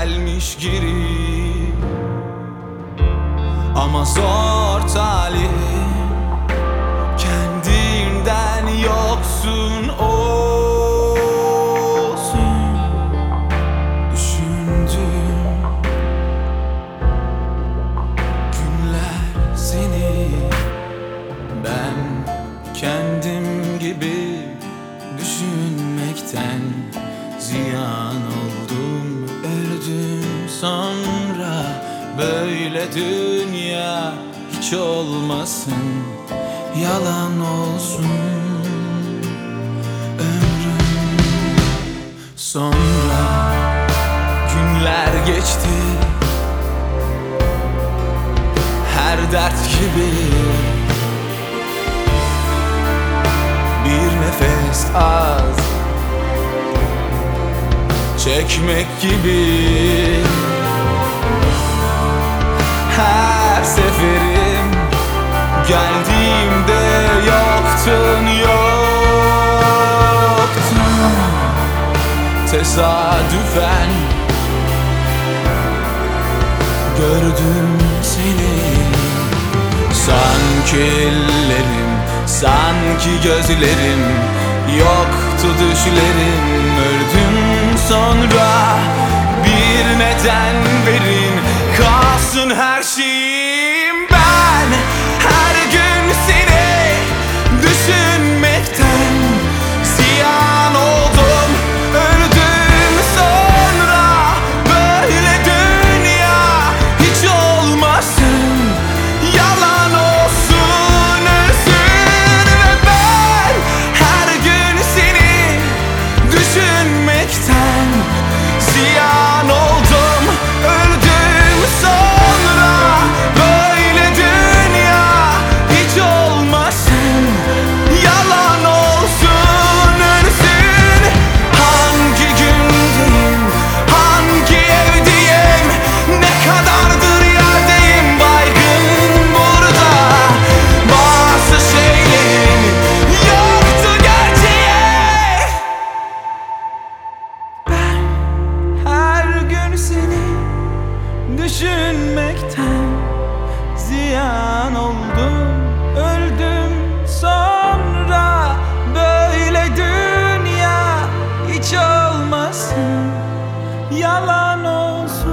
gelmiş geri. Ama zor talihim, kendinden yoksun olsun. Düşündüm günler seni, ben kendim gibi düşünmekten ziyan oldum. Öldüm sonra böyle dünya hiç olmasın, yalan olsun. Ömrüm sonra günler geçti, her dert gibi bir nefes az çekmek gibi. Her seferim geldiğimde yoktun, yoktun. Tesadüfen gördüm seni. Sanki ellerim, sanki gözlerim, yoktu düşlerim. Öldüm sonra bir neden verin, kalsın her şeyim. Ben her gün seni düşünmekten ziyan oldum. Öldüm sonra böyle dünya hiç olmasın, yalan olsun, ölsün. Ve ben her gün seni düşünmekten ziyan oldum. Öldüm sonra böyle dünya hiç olmasın, yalan olsun, ölsün. Hangi gündeyim, hangi evdeyim, ne kadardır yerdeyim, baygın burada. Bazı şeylerin yoktu gerçeği. Ben her gün seni düşünmekten ziyan oldum. Öldüm sonra böyle dünya hiç olmasın, yalan olsun.